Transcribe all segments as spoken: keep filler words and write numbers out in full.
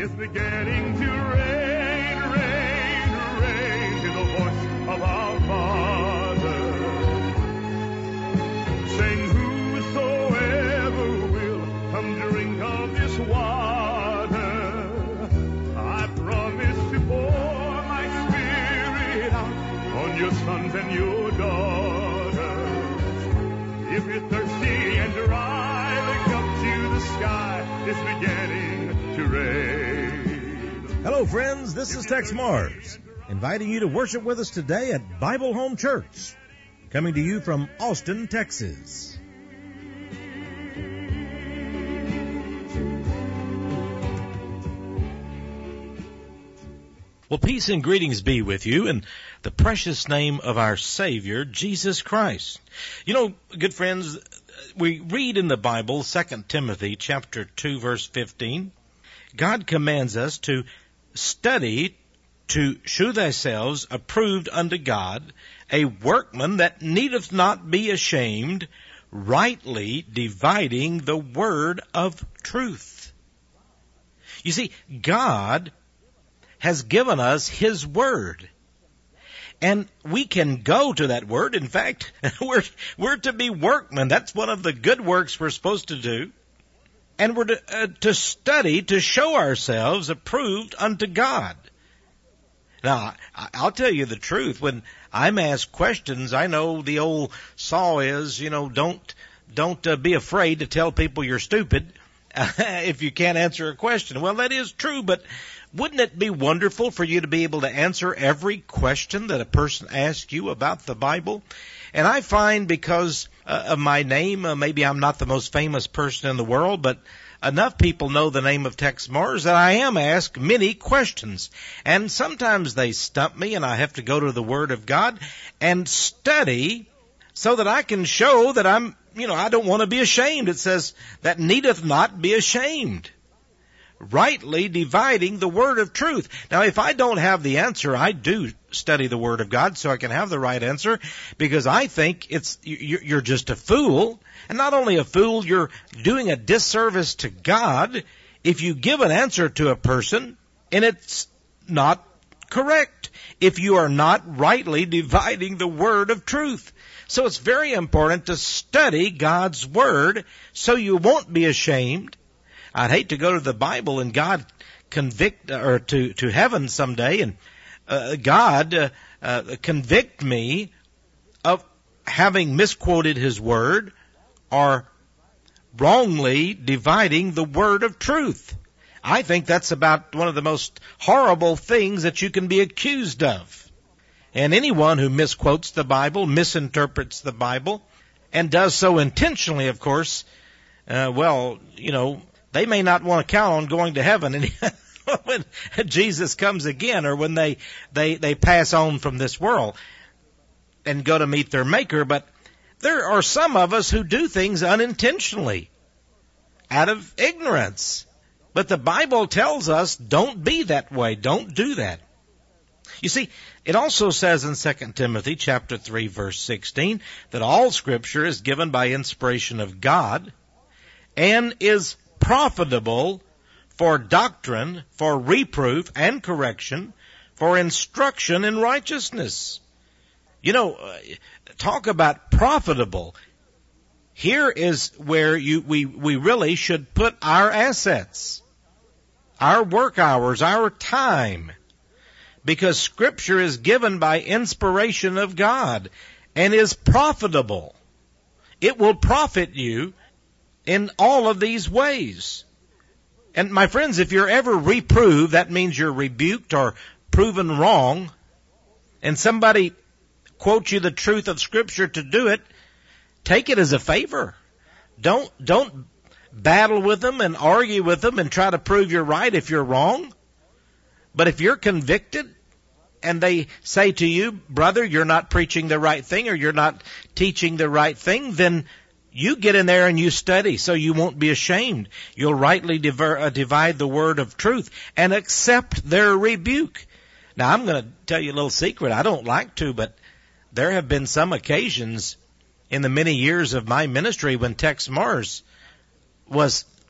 is beginning to rain, rain, rain. Hear the voice of our Father saying, whosoever will come drink of this water, I promise to pour my Spirit out on your sons and your daughters. If you're thirsty and dry, look up to the sky. It's beginning to rain. Hello, friends. This is Tex Mars, inviting you to worship with us today at Bible Home Church, coming to you from Austin, Texas. Well, peace and greetings be with you in the precious name of our Savior, Jesus Christ. You know, good friends, we read in the Bible, Second Timothy chapter two, verse fifteen, God commands us to study to shew thyself approved unto God, a workman that needeth not be ashamed, rightly dividing the word of truth. You see, God has given us His Word. And we can go to that Word. In fact, we're, we're to be workmen. That's one of the good works we're supposed to do. And we're to, uh, to study to show ourselves approved unto God. Now, I, I'll tell you the truth. When I'm asked questions, I know the old saw is, you know, don't, don't uh, be afraid to tell people you're stupid if you can't answer a question. Well, that is true, but wouldn't it be wonderful for you to be able to answer every question that a person asks you about the Bible? And I find because uh, of my name, uh, maybe I'm not the most famous person in the world, but enough people know the name of Tex Mars that I am asked many questions. And sometimes they stump me and I have to go to the Word of God and study so that I can show that I'm, you know, I don't want to be ashamed. It says that needeth not be ashamed, rightly dividing the word of truth. Now, if I don't have the answer, I do study the Word of God so I can have the right answer, because I think it's you're just a fool. And not only a fool, you're doing a disservice to God if you give an answer to a person and it's not correct, if you are not rightly dividing the word of truth. So it's very important to study God's Word so you won't be ashamed. I'd hate to go to the Bible and God convict, or to, to heaven someday, and uh, God uh, uh, convict me of having misquoted His Word or wrongly dividing the word of truth. I think that's about one of the most horrible things that you can be accused of. And anyone who misquotes the Bible, misinterprets the Bible, and does so intentionally, of course, uh, well, you know, they may not want to count on going to heaven when Jesus comes again, or when they, they, they pass on from this world and go to meet their Maker. But there are some of us who do things unintentionally, out of ignorance. But the Bible tells us don't be that way. Don't do that. You see, it also says in Second Timothy chapter three, verse sixteen, that all Scripture is given by inspiration of God and is profitable for doctrine, for reproof and correction, for instruction in righteousness. You know, talk about profitable. Here is where you we, we really should put our assets, our work hours, our time, because Scripture is given by inspiration of God and is profitable. It will profit you in all of these ways. And my friends, if you're ever reproved, that means you're rebuked or proven wrong, and somebody quotes you the truth of Scripture to do it, take it as a favor. Don't, don't battle with them and argue with them and try to prove you're right if you're wrong. But if you're convicted and they say to you, brother, you're not preaching the right thing, or you're not teaching the right thing, then you get in there and you study so you won't be ashamed. You'll rightly diver, uh, divide the word of truth and accept their rebuke. Now, I'm going to tell you a little secret. I don't like to, but there have been some occasions in the many years of my ministry when Tex Mars was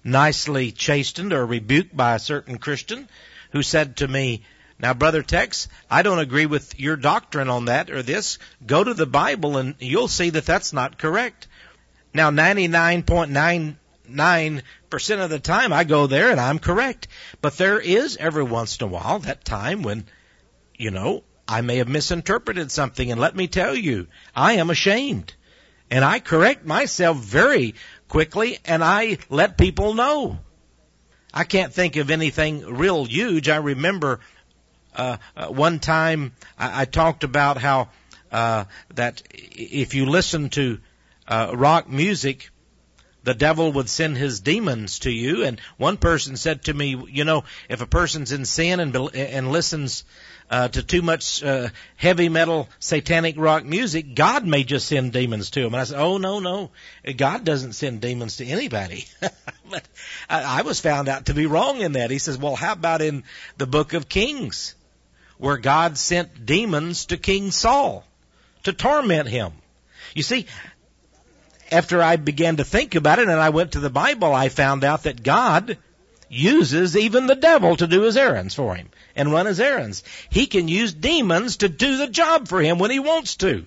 nicely chastened or rebuked by a certain Christian who said to me, "Now, Brother Tex, I don't agree with your doctrine on that or this. Go to the Bible and you'll see that that's not correct." Now, ninety-nine point nine nine percent of the time I go there and I'm correct. But there is every once in a while that time when, you know, I may have misinterpreted something. And let me tell you, I am ashamed. And I correct myself very quickly and I let people know. I can't think of anything real huge. I remember uh, uh one time I, I talked about how uh that if you listen to uh rock music, the devil would send his demons to you. And one person said to me, you know, if a person's in sin and and listens uh, to too much uh, heavy metal, satanic rock music, God may just send demons to him. And I said, oh, no, no, God doesn't send demons to anybody. But I, I was found out to be wrong in that. He says, well, how about in the book of Kings, where God sent demons to King Saul to torment him? You see, after I began to think about it and I went to the Bible, I found out that God uses even the devil to do his errands for him and run his errands. He can use demons to do the job for him when he wants to.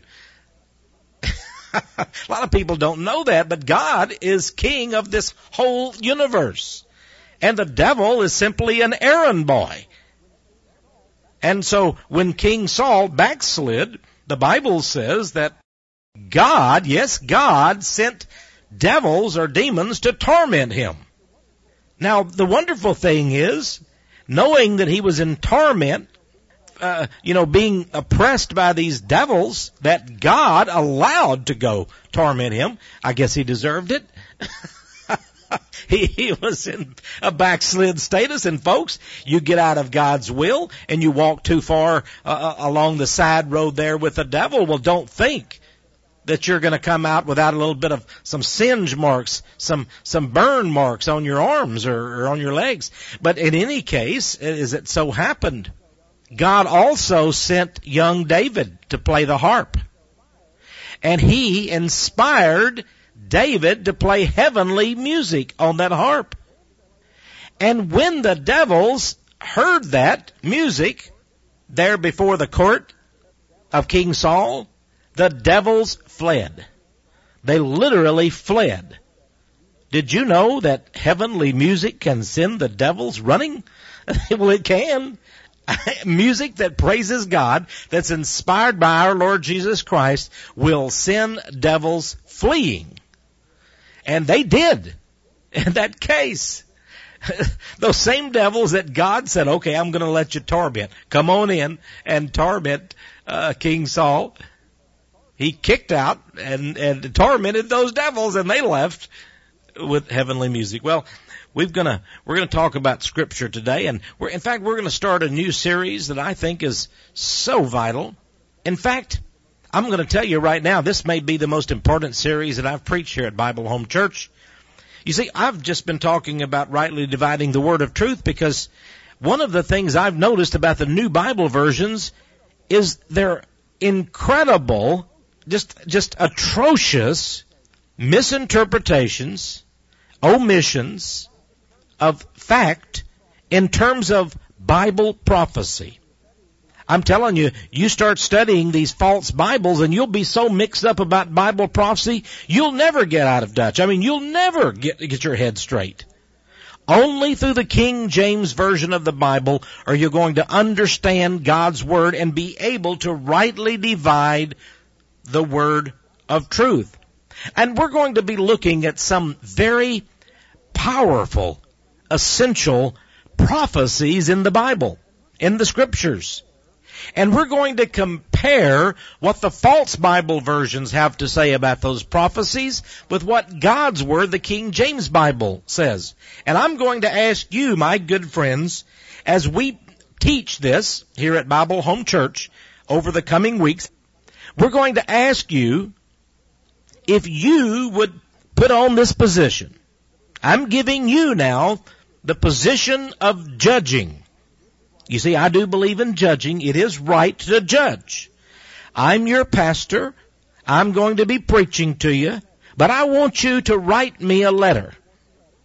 A lot of people don't know that, but God is king of this whole universe. And the devil is simply an errand boy. And so when King Saul backslid, the Bible says that God, yes, God sent devils or demons to torment him. Now, the wonderful thing is, knowing that he was in torment, uh, you know, being oppressed by these devils that God allowed to go torment him, I guess he deserved it. he, he was in a backslid status, and folks, you get out of God's will and you walk too far uh, along the side road there with the devil. Well, don't think that you're going to come out without a little bit of some singe marks, some some burn marks on your arms or, or on your legs. But in any case, as it so happened, God also sent young David to play the harp. And he inspired David to play heavenly music on that harp. And when the devils heard that music there before the court of King Saul, the devils fled. They literally fled. Did you know that heavenly music can send the devils running? Well, it can. Music that praises God, that's inspired by our Lord Jesus Christ, will send devils fleeing. And they did in that case. Those same devils that God said, okay, I'm going to let you torment. Come on in and torment uh, King Saul. He kicked out and, and tormented those devils, and they left with heavenly music. Well, we're gonna we're gonna talk about Scripture today, and we're in fact we're gonna start a new series that I think is so vital. In fact, I'm gonna tell you right now, this may be the most important series that I've preached here at Bible Home Church. You see, I've just been talking about rightly dividing the word of truth, because one of the things I've noticed about the new Bible versions is their incredible, just just atrocious misinterpretations, omissions of fact in terms of Bible prophecy. I'm telling you, you start studying these false Bibles and you'll be so mixed up about Bible prophecy, you'll never get out of Dutch. I mean, you'll never get, get your head straight. Only through the King James Version of the Bible are you going to understand God's Word and be able to rightly divide the Word of truth. And we're going to be looking at some very powerful, essential prophecies in the Bible, in the Scriptures. And we're going to compare what the false Bible versions have to say about those prophecies with what God's Word, the King James Bible, says. And I'm going to ask you, my good friends, as we teach this here at Bible Home Church over the coming weeks, we're going to ask you if you would put on this position. I'm giving you now the position of judging. You see, I do believe in judging. It is right to judge. I'm your pastor. I'm going to be preaching to you, but I want you to write me a letter.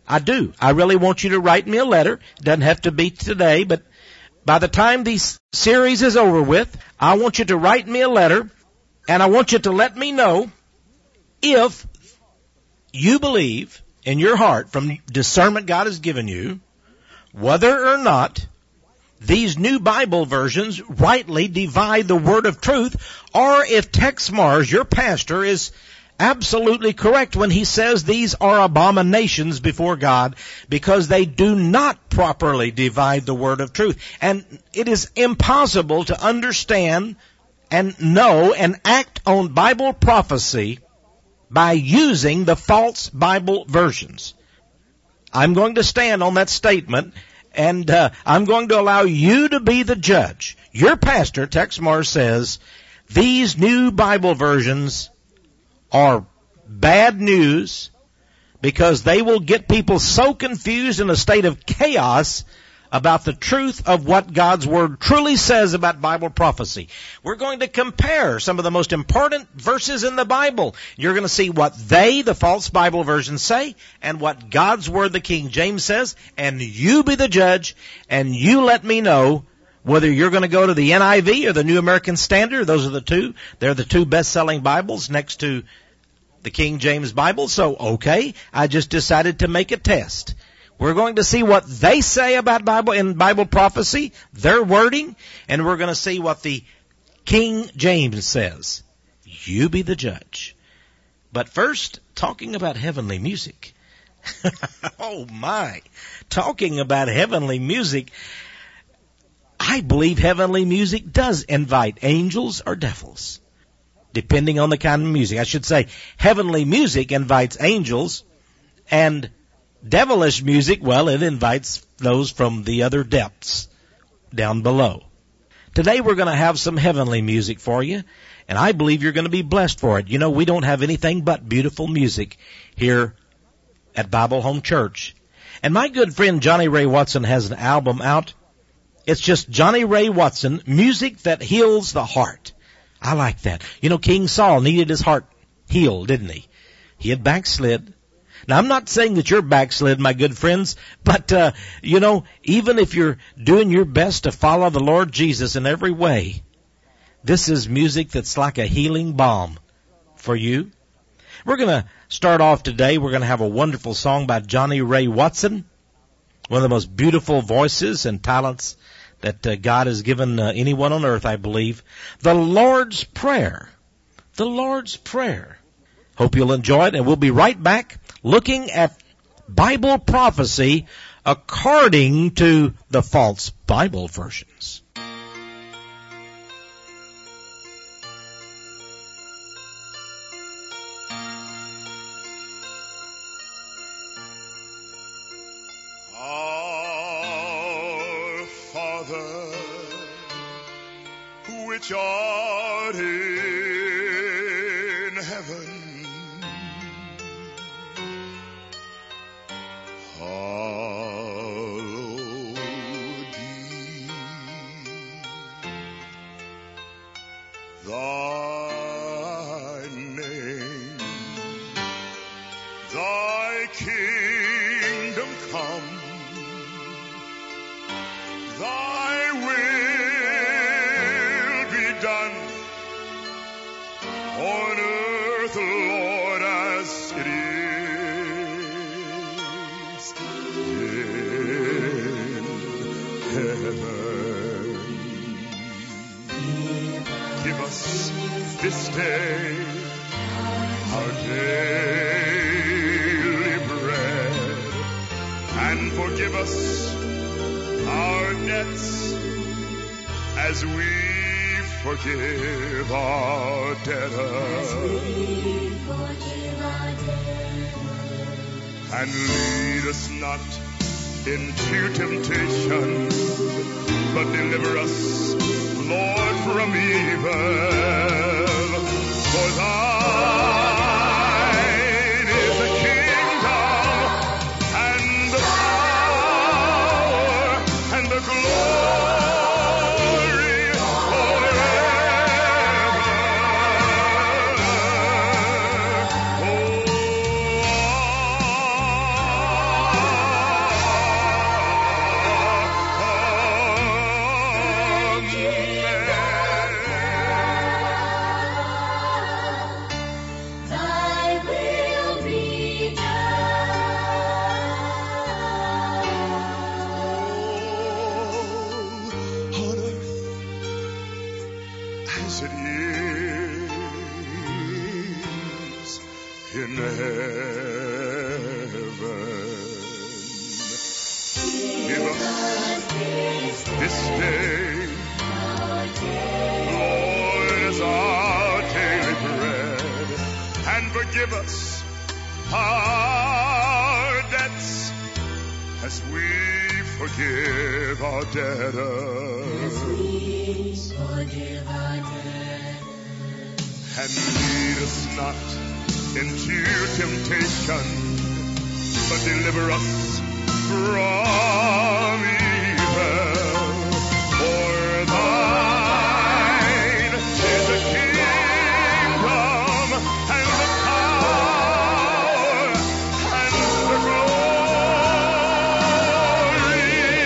I do. I really want you to write me a letter. It doesn't have to be today, but by the time this series is over with, I want you to write me a letter, and I want you to let me know if you believe in your heart, from discernment God has given you, whether or not these new Bible versions rightly divide the word of truth, or if Tex Mars, your pastor, is absolutely correct when he says these are abominations before God because they do not properly divide the word of truth. And it is impossible to understand and know and act on Bible prophecy by using the false Bible versions. I'm going to stand on that statement, and uh, I'm going to allow you to be the judge. Your pastor, Tex Mars, says these new Bible versions are bad news because they will get people so confused in a state of chaos about the truth of what God's Word truly says about Bible prophecy. We're going to compare some of the most important verses in the Bible. You're going to see what they, the false Bible versions, say, and what God's Word, the King James, says, and you be the judge, and you let me know whether you're going to go to the N I V or the New American Standard. Those are the two. They're the two best-selling Bibles next to the King James Bible. So, okay, I just decided to make a test. We're going to see what they say about Bible in Bible prophecy, their wording, and we're going to see what the King James says. You be the judge. But first, talking about heavenly music. Oh my. Talking about heavenly music. I believe heavenly music does invite angels or devils, depending on the kind of music. I should say heavenly music invites angels, and devilish music, well, it invites those from the other depths down below. Today we're going to have some heavenly music for you, and I believe you're going to be blessed for it. You know, we don't have anything but beautiful music here at Bible Home Church. And my good friend Johnny Ray Watson has an album out. It's just Johnny Ray Watson, music that heals the heart. I like that. You know, King Saul needed his heart healed, didn't he? He had backslid. Now, I'm not saying that you're backslid, my good friends, but, uh, you know, even if you're doing your best to follow the Lord Jesus in every way, this is music that's like a healing balm for you. We're going to start off today. We're going to have a wonderful song by Johnny Ray Watson, one of the most beautiful voices and talents that uh, God has given uh, anyone on earth, I believe. The Lord's Prayer. The Lord's Prayer. Hope you'll enjoy it, and we'll be right back looking at Bible prophecy according to the false Bible versions. Our Father, which art in heaven, hallowed be thy name. Thy kingdom come, thy will be done on earth, Lord, as it is in heaven. Give us this day our daily bread, and forgive us our debts as we forgive our debtors. And lead us not into temptation, but deliver us, Lord, from evil. For thine is the kingdom and the power and the glory forever. Oh, it is in heaven. Give us this day, Lord, as our daily bread, and forgive us our debts as we forgive our debtors. As we forgive our debtors. And lead us not into temptation, but deliver us from evil. For thine is the kingdom and the power and the glory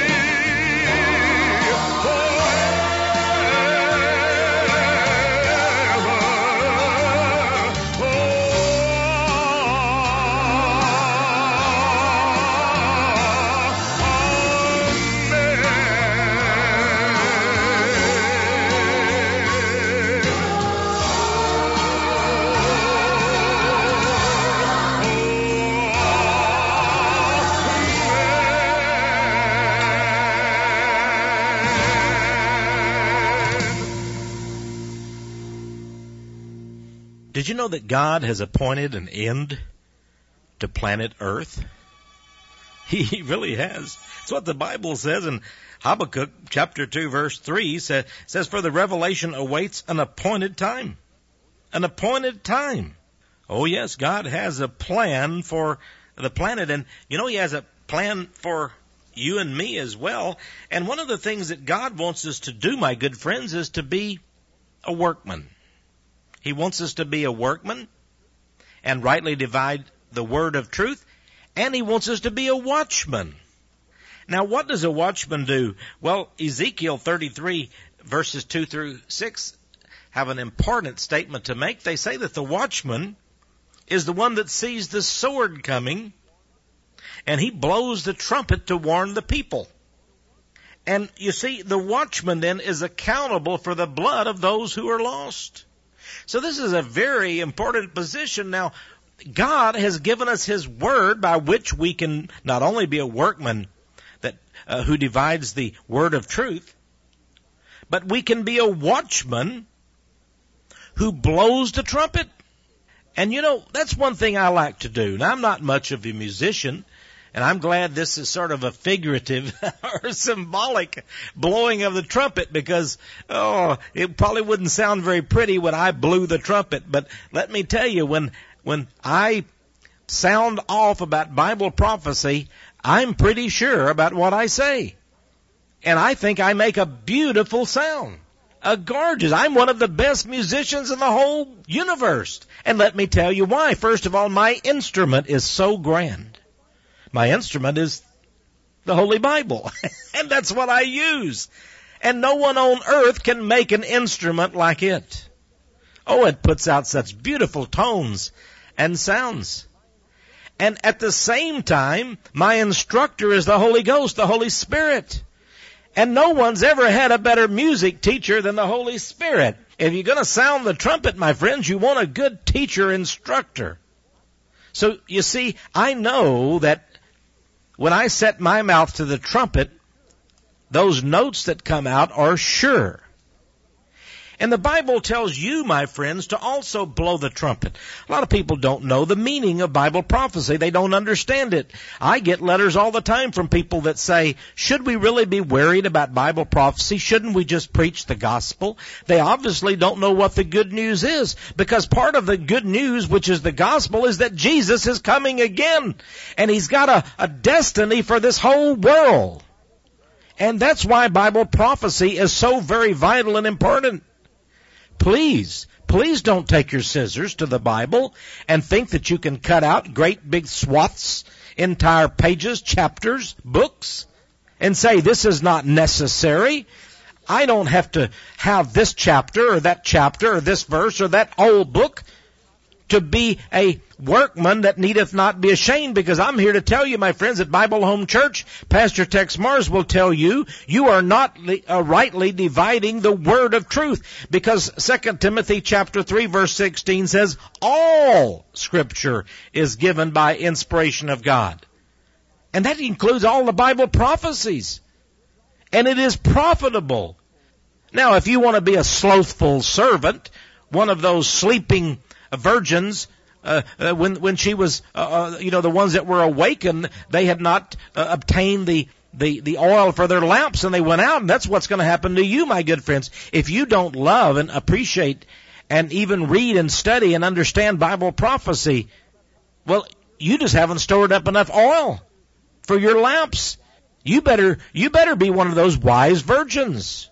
Did you know that God has appointed an end to planet Earth? He really has. It's what the Bible says in Habakkuk chapter two verse three says, says, for the revelation awaits an appointed time. An appointed time. Oh yes, God has a plan for the planet, and you know He has a plan for you and me as well. And one of the things that God wants us to do, my good friends, is to be a workman. He wants us to be a workman and rightly divide the word of truth, and He wants us to be a watchman. Now, what does a watchman do? Well, Ezekiel thirty-three verses two through six have an important statement to make. They say that the watchman is the one that sees the sword coming, and he blows the trumpet to warn the people. And you see, the watchman then is accountable for the blood of those who are lost. So this is a very important position. Now, God has given us His word by which we can not only be a workman that uh, who divides the word of truth, but we can be a watchman who blows the trumpet. And you know, that's one thing I like to do. Now, I'm not much of a musician, and I'm glad this is sort of a figurative or symbolic blowing of the trumpet, because, oh, it probably wouldn't sound very pretty when I blew the trumpet. But let me tell you, when, when I sound off about Bible prophecy, I'm pretty sure about what I say. And I think I make a beautiful sound. A gorgeous. I'm one of the best musicians in the whole universe. And let me tell you why. First of all, my instrument is so grand. My instrument is the Holy Bible, and that's what I use. And no one on earth can make an instrument like it. Oh, it puts out such beautiful tones and sounds. And at the same time, my instructor is the Holy Ghost, the Holy Spirit. And no one's ever had a better music teacher than the Holy Spirit. If you're going to sound the trumpet, my friends, you want a good teacher instructor. So, you see, I know that when I set my mouth to the trumpet, those notes that come out are sure. And the Bible tells you, my friends, to also blow the trumpet. A lot of people don't know the meaning of Bible prophecy. They don't understand it. I get letters all the time from people that say, should we really be worried about Bible prophecy? Shouldn't we just preach the gospel? They obviously don't know what the good news is, because part of the good news, which is the gospel, is that Jesus is coming again. And He's got a, a destiny for this whole world. And that's why Bible prophecy is so very vital and important. Please, please don't take your scissors to the Bible and think that you can cut out great big swaths, entire pages, chapters, books, and say this is not necessary. I don't have to have this chapter or that chapter or this verse or that whole book to be a workman that needeth not be ashamed, because I'm here to tell you, my friends, at Bible Home Church, Pastor Tex Mars will tell you, you are not uh, rightly dividing the word of truth, because Second Timothy chapter three verse sixteen says, all Scripture is given by inspiration of God. And that includes all the Bible prophecies. And it is profitable. Now, if you want to be a slothful servant, one of those sleeping virgins, uh, uh, when when she was, uh, uh, you know, the ones that were awakened, they had not uh, obtained the, the, the oil for their lamps, and they went out, and that's what's going to happen to you, my good friends. If you don't love and appreciate and even read and study and understand Bible prophecy, well, you just haven't stored up enough oil for your lamps. You better, you better be one of those wise virgins.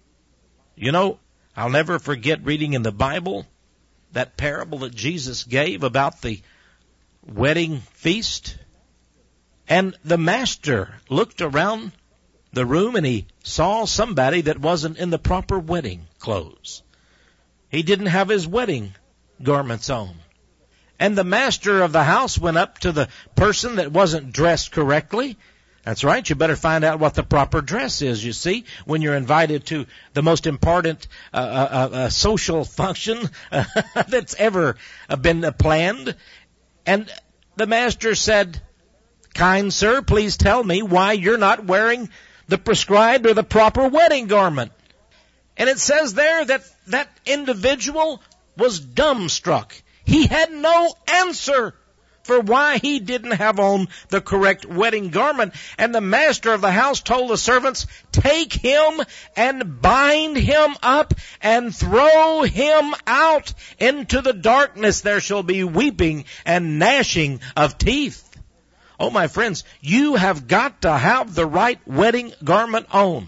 You know, I'll never forget reading in the Bible that parable that Jesus gave about the wedding feast. And the master looked around the room and he saw somebody that wasn't in the proper wedding clothes. He didn't have his wedding garments on. And the master of the house went up to the person that wasn't dressed correctly. That's right. You better find out what the proper dress is, you see, when you're invited to the most important uh, uh, uh, social function uh, that's ever been uh, planned. And the master said, kind sir, please tell me why you're not wearing the prescribed or the proper wedding garment. And it says there that that individual was dumbstruck. He had no answer for why he didn't have on the correct wedding garment. And the master of the house told the servants, take him and bind him up and throw him out into the darkness. There shall be weeping and gnashing of teeth. Oh, my friends, you have got to have the right wedding garment on.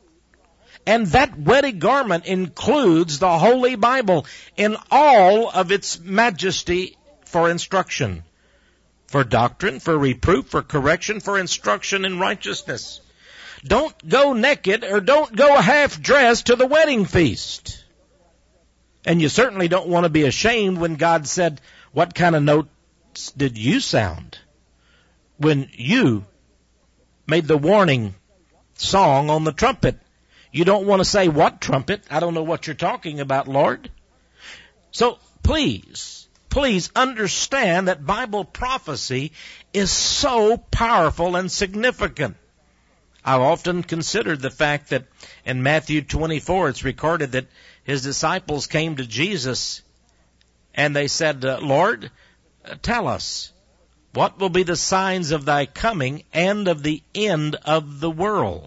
And that wedding garment includes the Holy Bible in all of its majesty for instruction, for doctrine, for reproof, for correction, for instruction in righteousness. Don't go naked or don't go half-dressed to the wedding feast. And you certainly don't want to be ashamed when God said, what kind of notes did you sound when you made the warning song on the trumpet? You don't want to say, what trumpet? I don't know what you're talking about, Lord. So please, please understand that Bible prophecy is so powerful and significant. I've often considered the fact that in Matthew twenty-four, it's recorded that his disciples came to Jesus and they said, uh, Lord, uh, tell us, what will be the signs of thy coming and of the end of the world?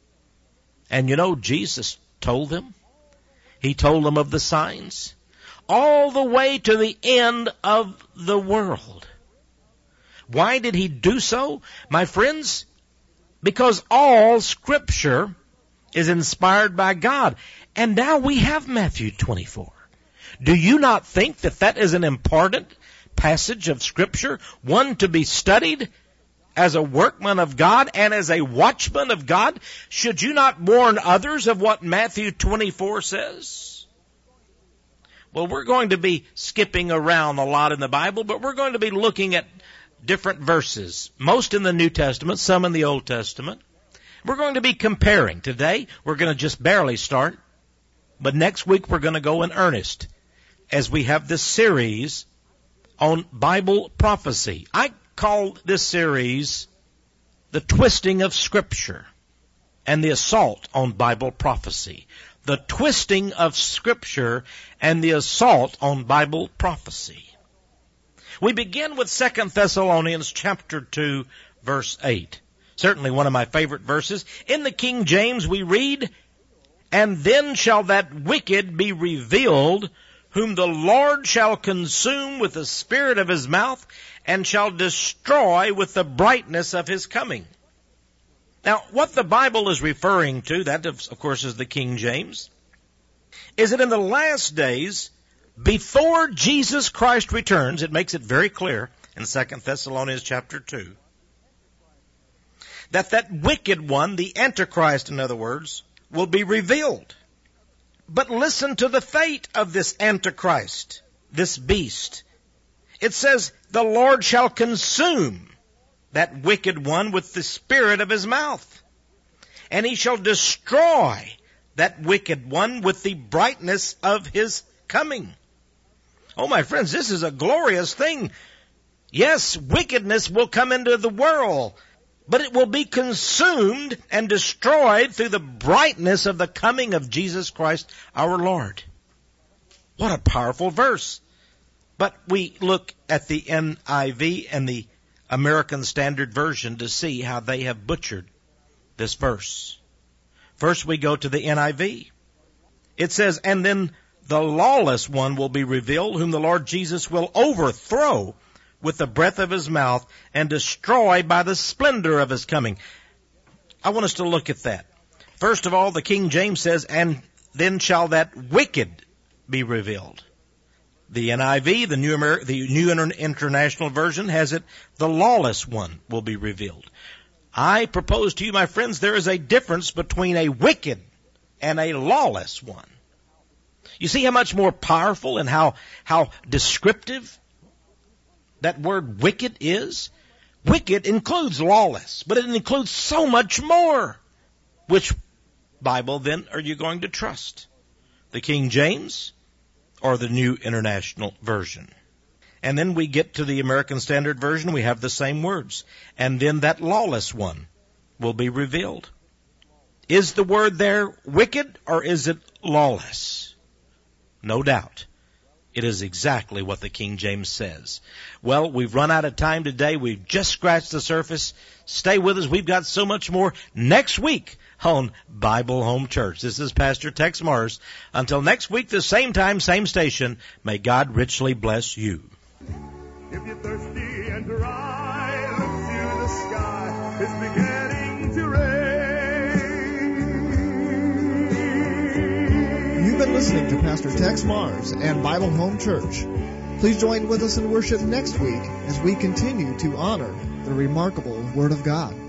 And you know, Jesus told them. He told them of the signs all the way to the end of the world. Why did he do so? My friends, because all Scripture is inspired by God. And now we have Matthew twenty-four. Do you not think that that is an important passage of Scripture, one to be studied as a workman of God and as a watchman of God? Should you not warn others of what Matthew twenty-four says? Well, we're going to be skipping around a lot in the Bible, but we're going to be looking at different verses, most in the New Testament, some in the Old Testament. We're going to be comparing. Today, we're going to just barely start, but next week we're going to go in earnest as we have this series on Bible prophecy. I call this series The Twisting of Scripture and the Assault on Bible Prophecy. The Twisting of Scripture and the Assault on Bible Prophecy. We begin with Second Thessalonians chapter two, verse eight. Certainly one of my favorite verses. In the King James we read, and then shall that wicked be revealed, whom the Lord shall consume with the spirit of his mouth, and shall destroy with the brightness of his coming. Now, what the Bible is referring to, that of course is the King James, is that in the last days, before Jesus Christ returns, it makes it very clear in Second Thessalonians chapter two, that that wicked one, the Antichrist in other words, will be revealed. But listen to the fate of this Antichrist, this beast. It says, the Lord shall consume that wicked one with the spirit of his mouth, and he shall destroy that wicked one with the brightness of his coming. Oh, my friends, this is a glorious thing. Yes, wickedness will come into the world, but it will be consumed and destroyed through the brightness of the coming of Jesus Christ our Lord. What a powerful verse. But we look at the N I V and the American Standard Version to see how they have butchered this verse. First we go to the N I V. It says, and then the lawless one will be revealed, whom the Lord Jesus will overthrow with the breath of his mouth and destroy by the splendor of his coming. I want us to look at that. First of all, the King James says, and then shall that wicked be revealed. The N I V, the New, Amer- the New International Version, has it, the lawless one will be revealed. I propose to you, my friends, there is a difference between a wicked and a lawless one. You see how much more powerful and how, how descriptive that word wicked is? Wicked includes lawless, but it includes so much more. Which Bible then are you going to trust? The King James or the New International Version? And then we get to the American Standard Version, we have the same words. And then that lawless one will be revealed. Is the word there wicked or is it lawless? No doubt. It is exactly what the King James says. Well, we've run out of time today. We've just scratched the surface. Stay with us. We've got so much more next week on Bible Home Church. This is Pastor Tex Mars. Until next week, the same time, same station, may God richly bless you. If you're thirsty and dry, look to the sky. It's beginning to rain. You've been listening to Pastor Tex Mars and Bible Home Church. Please join with us in worship next week as we continue to honor the remarkable Word of God.